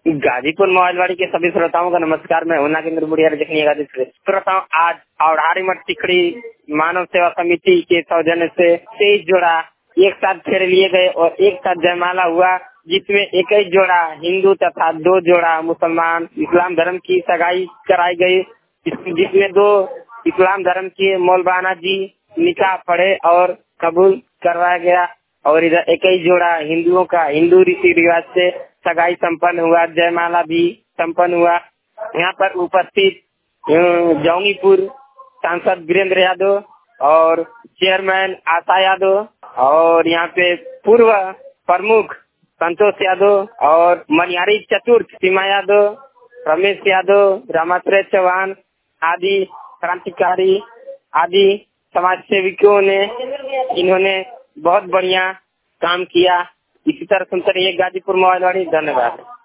गाजीपुर मोबाइलवाड़ी के सभी श्रोताओं का नमस्कार। मैं हूं नागेंद्र बुढ़िया गाजीपुर श्रोताओं। आज औड़ारी मठ तिखड़ी मानव सेवा समिति के सौजन्य से 23 जोड़ा एक साथ फेरे लिए गए और एक साथ जयमाला हुआ, जिसमें 21 जोड़ा हिंदू तथा 2 जोड़ा मुसलमान इस्लाम धर्म की सगाई कराई गई, जिसमें 2 इस्लाम धर्म के मौलवाना जी निकाह पढ़े और कबूल करवाया गया और इधर 21 जोड़ा हिंदुओं का हिंदू रीति रिवाज से सगाई संपन्न हुआ, जयमाला भी संपन्न हुआ। यहाँ पर उपस्थित जौंगीपुर सांसद वीरेंद्र यादव और चेयरमैन आशा यादव और यहाँ पे पूर्व प्रमुख संतोष यादव और मनियारी चतुर्थ सीमा यादव, रमेश यादव, रामाश्रय चौहान आदि क्रांतिकारी आदि समाज सेविकों ने इन्होंने बहुत बढ़िया काम किया। इसी तरह सुनते रहिए गाजीपुर मोबाइलवाड़ी। धन्यवाद।